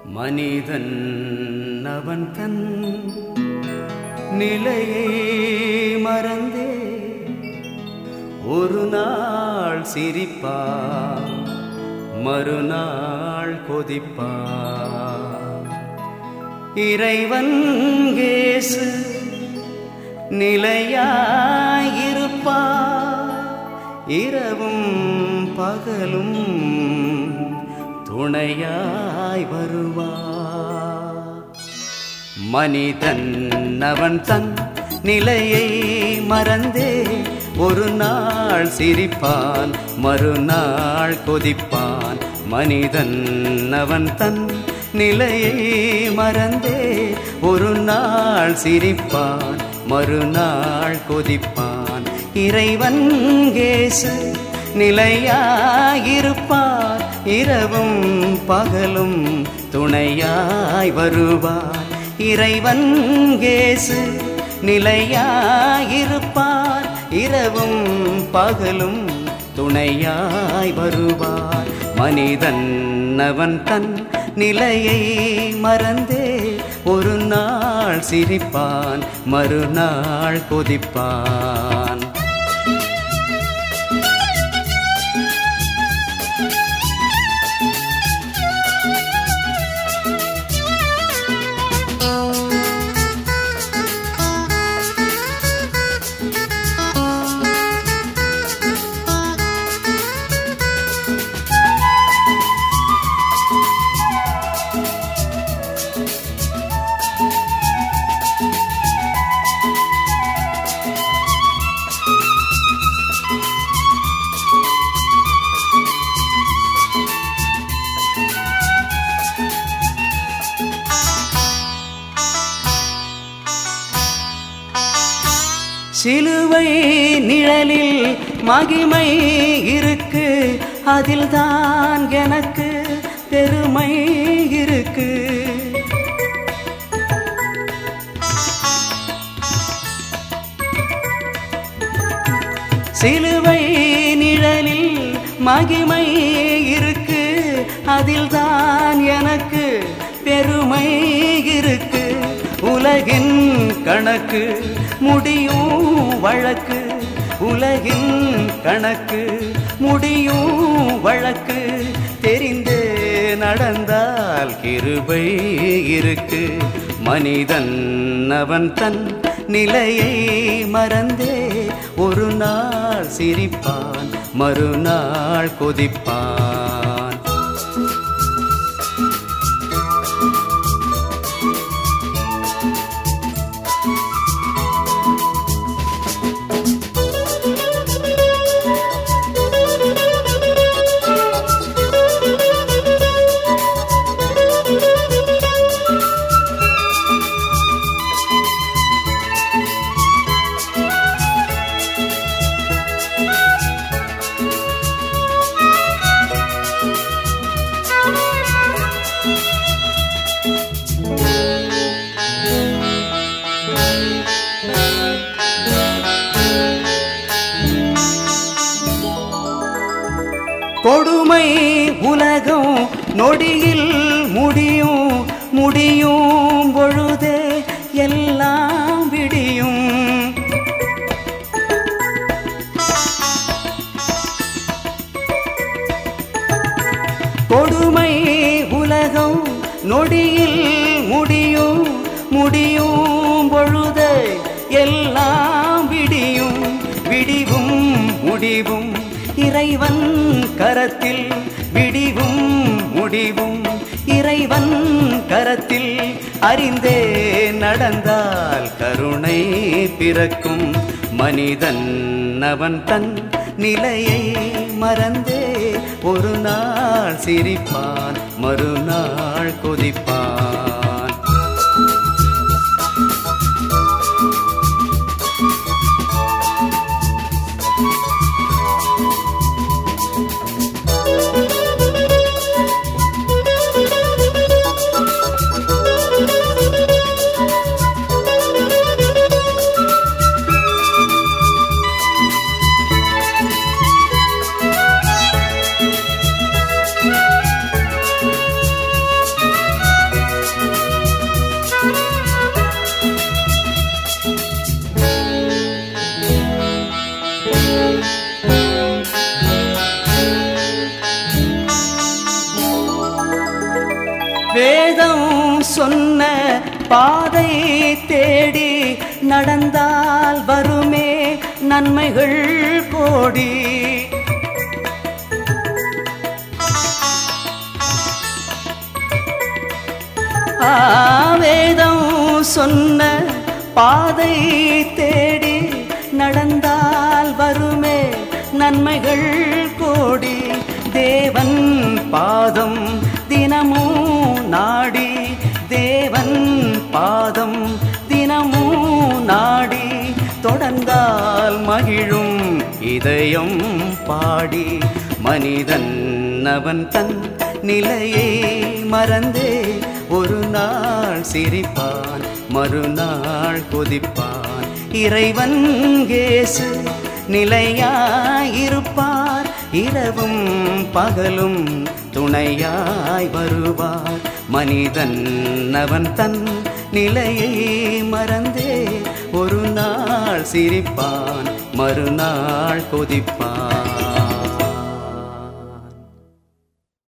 மனிதன் அவன் தன் நிலையை மறந்தே ஒரு நாள் சிரிப்பான், மறுநாள் கொதிப்பான். இறைவன் இயேசு நிலையாயிருப்பார், இரவும் பகலும் துணையாய் வருவார். மனிதன் அவன் தன் நிலையை மறந்தே ஒரு நாள் சிரிப்பான், மறுநாள் கொதிப்பான். மனிதன் அவன் தன் நிலையை மறந்தே ஒரு நாள் சிரிப்பான், மறுநாள் கொதிப்பான். இறைவன் இயேசு நிலையாயிருப்பார், இரவும் பகலும் துணையாய் வருவார். இறைவன் இயேசு நிலையாயிருப்பார், இரவும் பகலும் துணையாய் வருவார். மனிதன் அவன் தன் நிலையை மறந்தே ஒரு நாள் சிரிப்பான், மறுநாள் கொதிப்பான். சிலுவை நிழலில் மகிமை இருக்கு, அதில் தான் எனக்கு பெருமை இருக்கு. சிலுவை நிழலில் மகிமை இருக்கு, அதில் தான் எனக்கு பெருமை இருக்கு. உலகின் கணக்கு முடியும் வழக்கு, உலகின் கணக்கு முடியும் வழக்கு. தெரிந்தே நடந்தால் கிருபை இருக்கு. மனிதன் அவன் தன் நிலையை மறந்தே ஒரு நாள் சிரிப்பான், மறுநாள் கொதிப்பான். கொடுமை உலகம் நொடியில் முடியும், முடியும் பொழுதே எல்லாம் விடியும். கொடுமை உலகம் நொடியில் முடியும், முடியும் பொழுதே எல்லாம் விடியும். விடிவும் முடிவும் இறைவன் கரத்தில், விடிவும் முடிவும் இறைவன் கரத்தில். அறிந்தே நடந்தால் கருணை பிறக்கும். மனிதன் அவன் தன் நிலையை மறந்தே ஒரு நாள் சிரிப்பான், மறுநாள் கொதிப்பான். சொன்ன பாதை தேடி நடந்தால் வருமே நன்மைகள் கோடி. வேதம் சொன்ன பாதை தேடி நடந்தால் வருமே நன்மைகள் கோடி. தேவன் பாதம் தினமும் நாடி, தேவன் பாதம் தினமும் நாடி தொடர்ந்தால் மகிழும் இதயம் பாடி. மனிதன் அவன் தன் நிலையை மறந்தே ஒரு நாள் சிரிப்பான், மறுநாள் கொதிப்பான். இறைவன் இயேசு நிலையாயிருப்பார், இரவும் பகலும் துணையாய் வருவார். மனிதன் அவன் தன் நிலையை மறந்தே ஒரு நாள் சிரிப்பான், மறுநாள் கொதிப்பான்.